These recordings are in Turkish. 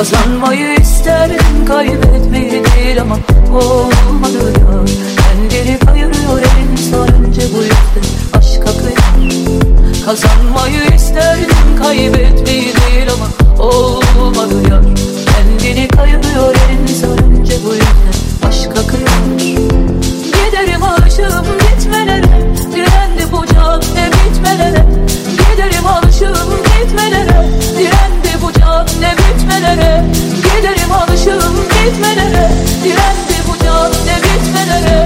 Kazanmayı isterdim, kaybetmeyi değil ama olmadı ya. Kendini kayırıyor elin sarınca, bu yüzden aşk akıyor. Kazanmayı isterdim, kaybetmeyi değil ama olmadı ya. Kendini kayırıyor elin sarınca, bu yüzden aşk akıyor. Giderim aşığım gitmelere, direndi bu can ne bitmelere. Giderim aşığım gitmelere, direndi bu can ne bitmelere. Giderim alışığım gitmelere, direndi bu can ne bitmelere.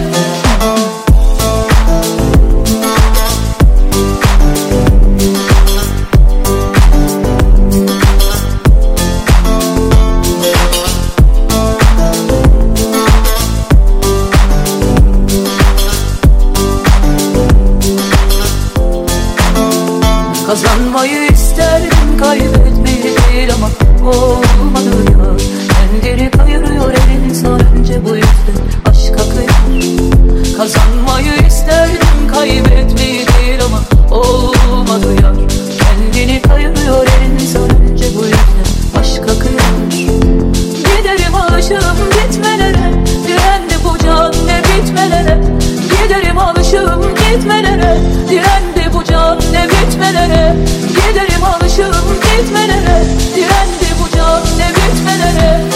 Kazanmayı isterdim, kaybetmeyi değil ama olmadı ya. Kendini kayırıyor elin sarınca, bu yüzden aşk akıyor. Kazanmayı isterdim, kaybetmeyi değil ama olmadı ya. Kendini kayırıyor elin sarınca, bu yüzden aşk akıyor. Giderim aşığım gitmelere, direndi bu can ne bitmelere. Giderim alışığım gitmelere, direndi bu can ne bitmelere. Giderim alışığım gitmelere, direndi bu can ne bitmelere.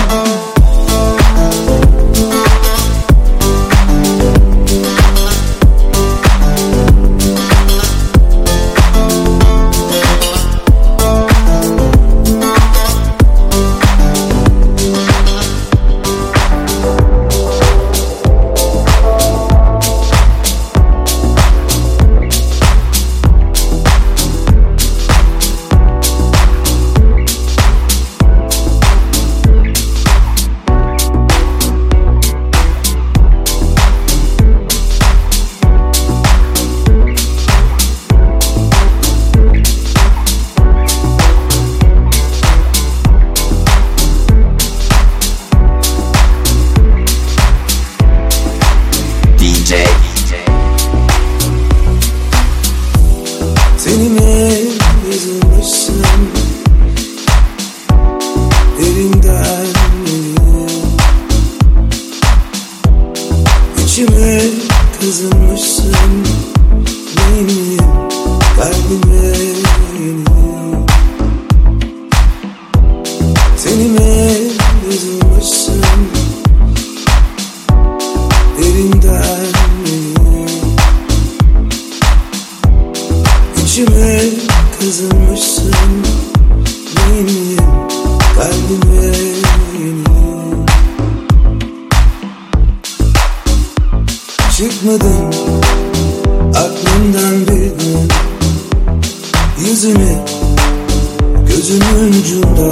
Çıkmadın aklımdan bir gün, yüzüne gözümün ucunda.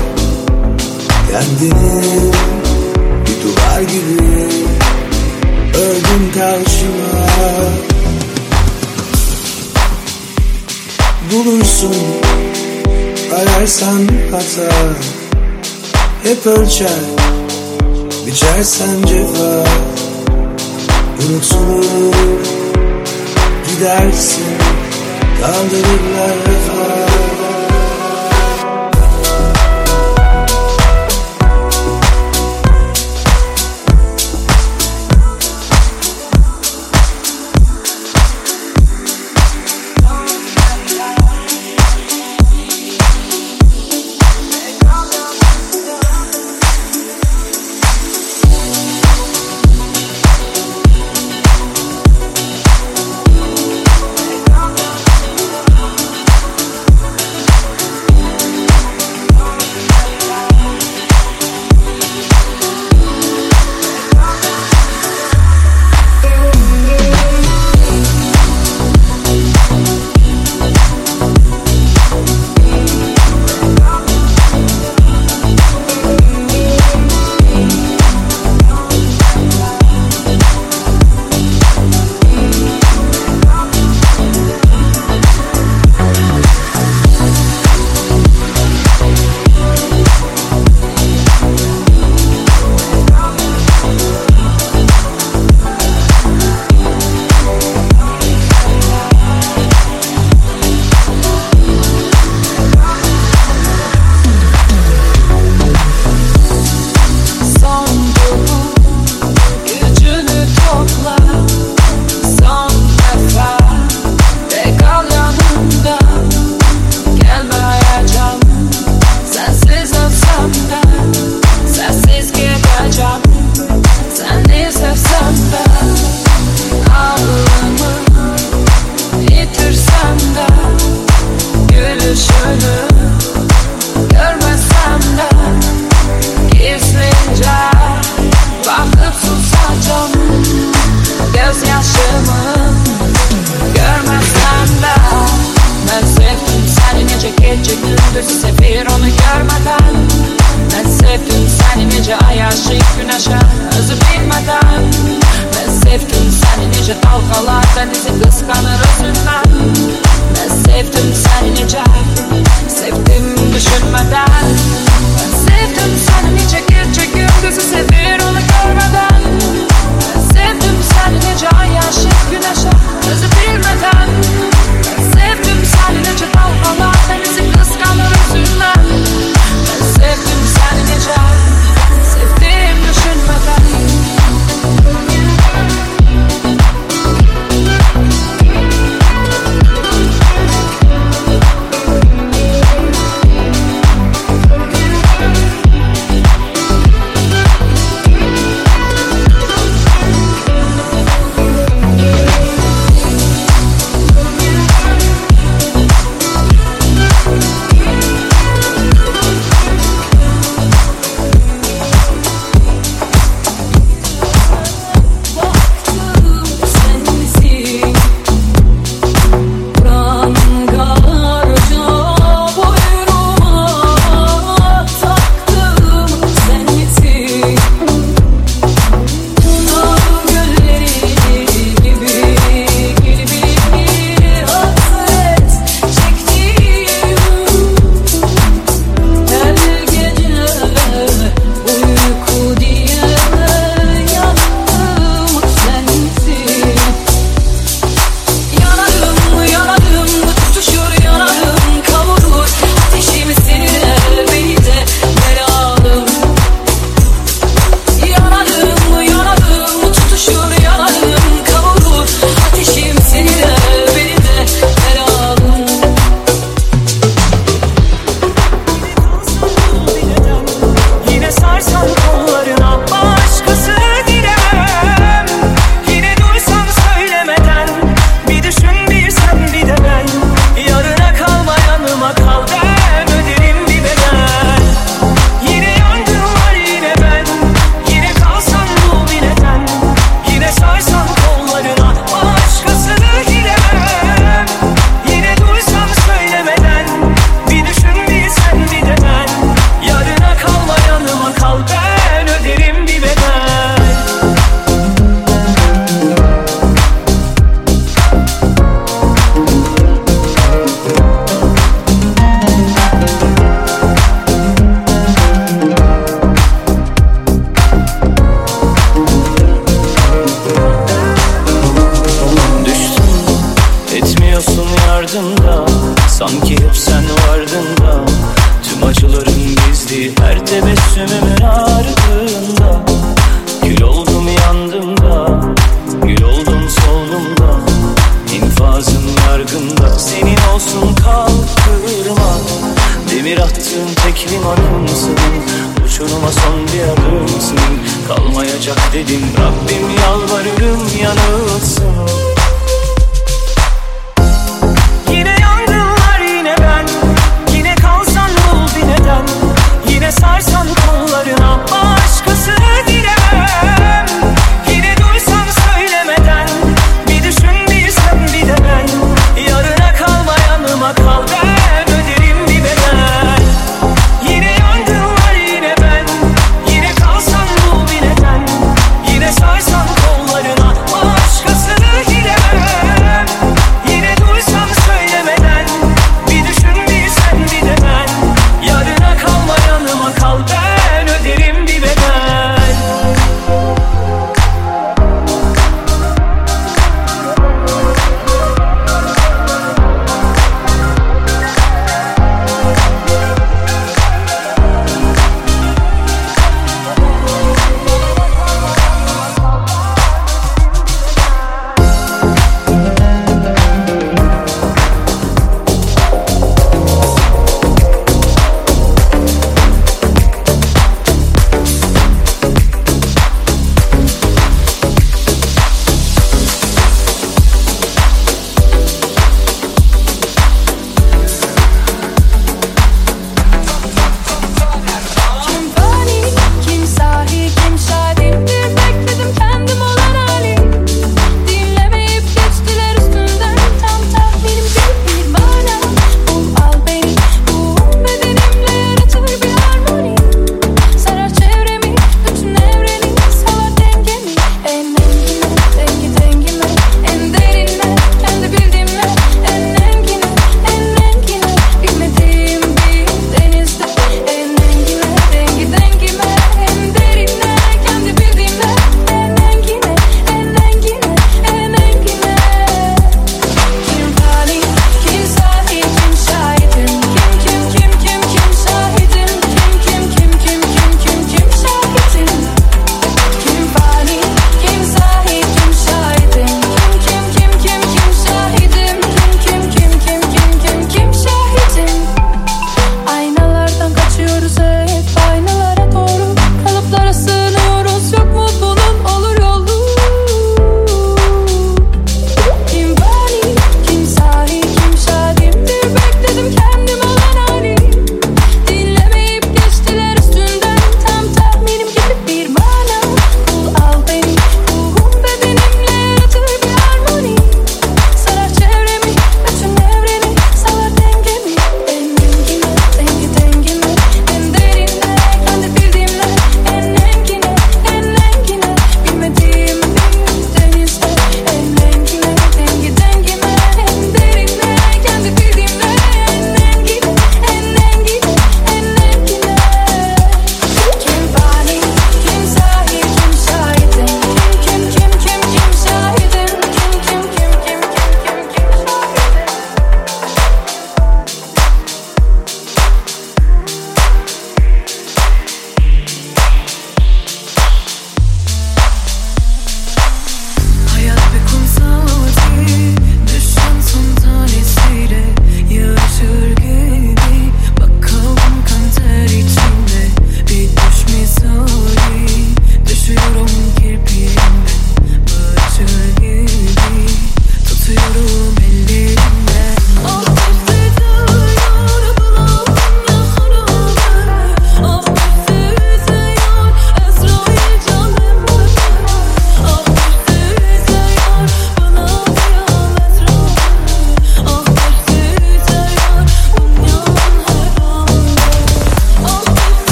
Kendini bir duvar gibi ördün karşıma. Bulursun ararsan hata, hep ölçer biçersen cefa. Unutulur gidersin, kaldırırlar vefa. nece dalgalar denizi kıskanır özünden. Ben sevdim seni nece, sevdim düşünmeden. Ben sevdim seni nece, gece gündüzü sevir onu görmeden. Ben sevdim seni nece, ay aşık güneşe özü bilmeden. Ben sevdim seni nece dalgalar denizi kıskanır özünden. Ben sevdim seni nece, sevdim düşünmeden. Sanki hep sen vardın da, tüm acılarım gizli her tebessümümün ardında. Gül oldum yandım da, gül oldum soldum da, infazım yargında. Senin olsun kalkırma, demir attığın tek limanımsın. Uçuruma son bir adımsın, kalmayacak dedim Rabbim, yalvarırım yanılsın. Yine sarsan kollarına başkasını dilemem. Yine duysan söylemeden, bir düşün bir sen bir de ben. Yarına kalma yanıma kal, ben öderim bir bedel. Yine yangınlar yine ben, yine kalsan bul bir neden. Yine sarsan kollarına başkasını dilemem. Yine duysan söylemeden, bir düşün bir sen bir de ben. Yarına kalma yanıma kal, ben öderim bir bedel.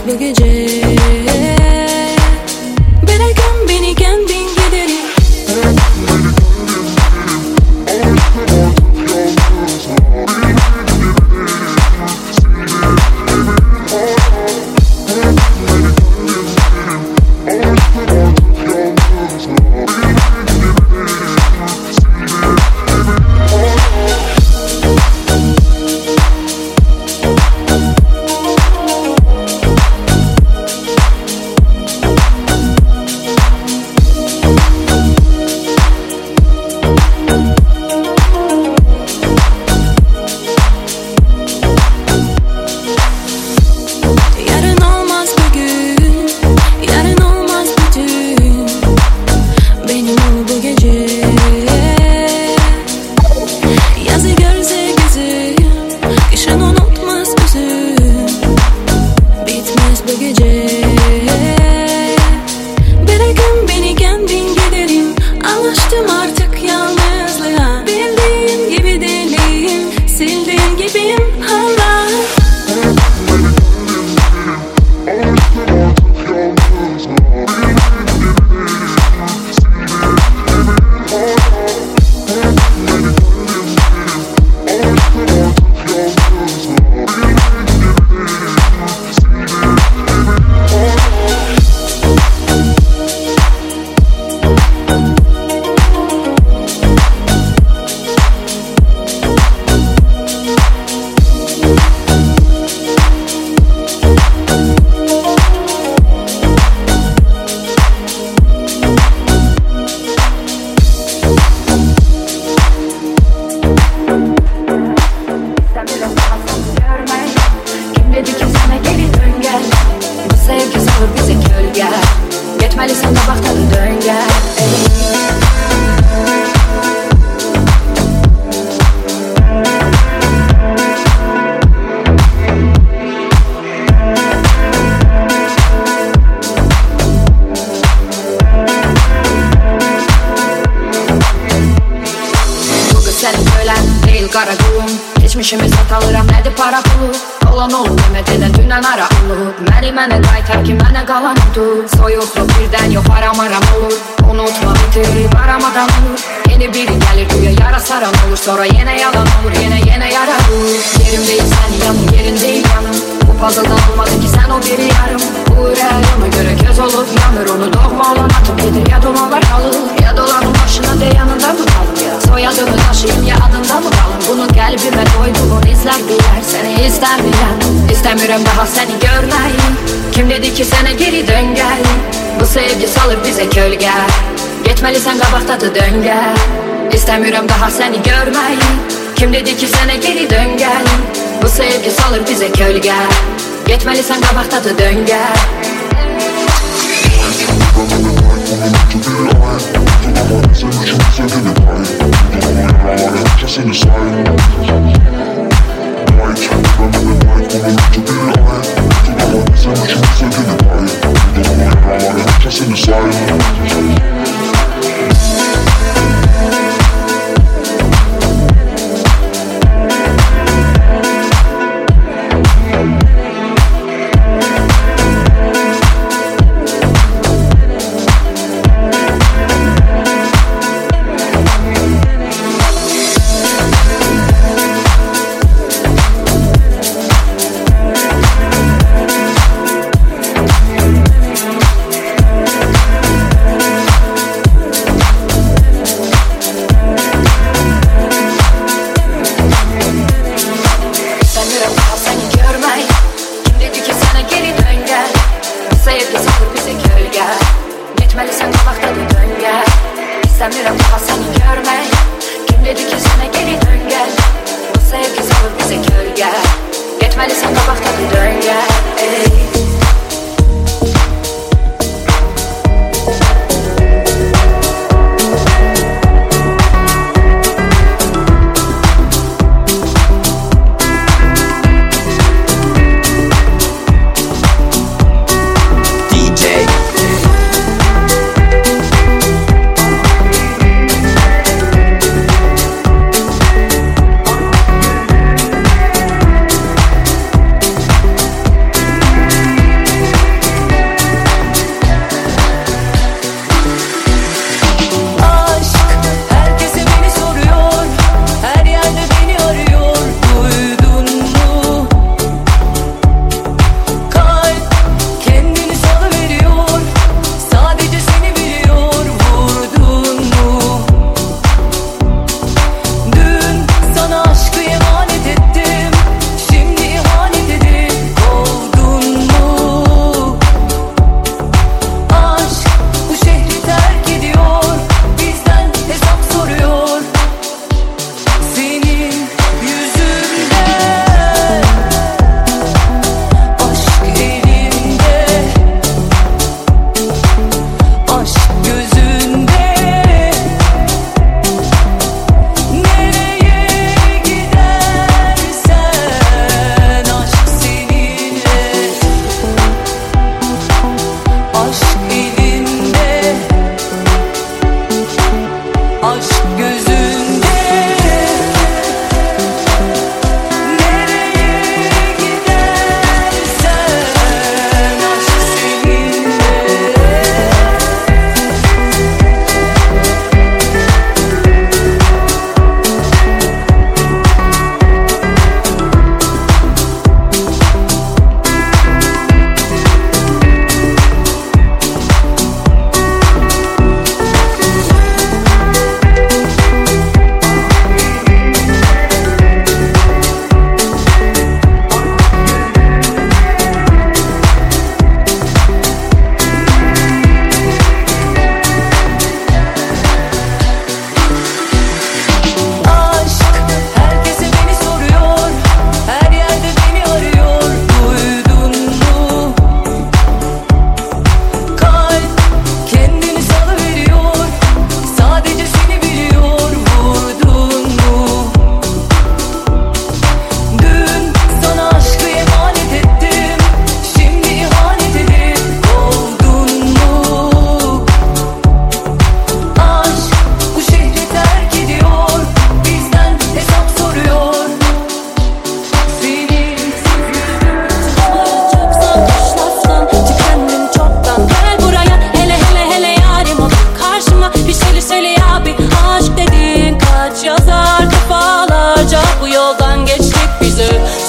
bu gece. Bırakın beni kendim giderim. Geçmişimi satalıram nədir para pulu. Olan olub demədədən dündən ara olub. Məni mənə qaytar ki mənə qalan odur. Soyuqluq birdən yox aramaram olur. Unutma bitir aramadan olur. Yeni biri gəlir güya yara saran olur. Sonra yenə yalan olur yenə yara olur. Yerim deyil sən yanım yerin deyil yanım. Bu puzzle'dan olmadı ki sən o biri yarım. Bu ürək ona görə göz olub yanır. Onu doğma olan atıp gedir ya domalar kalır. Ya dolanın başına de yanında mı kalır ya. Soyadımı taşıyım ya adında mı kalır. Bunu qəlbimə koyduğun izlər bilər. Səni istəmirəm, istəmirəm daha səni görməyim. Kim dedi ki sənə geri dön gəl. Bu sevgi salır bizə kölgə. Getməlisən qabaqdadır döngə. İstəmirəm daha səni görməyim. Kim dedi ki sənə geri dön gəl. Bu sevgi salır bizə kölgə. Getməlisən qabaqdadır döngə.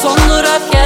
Son durak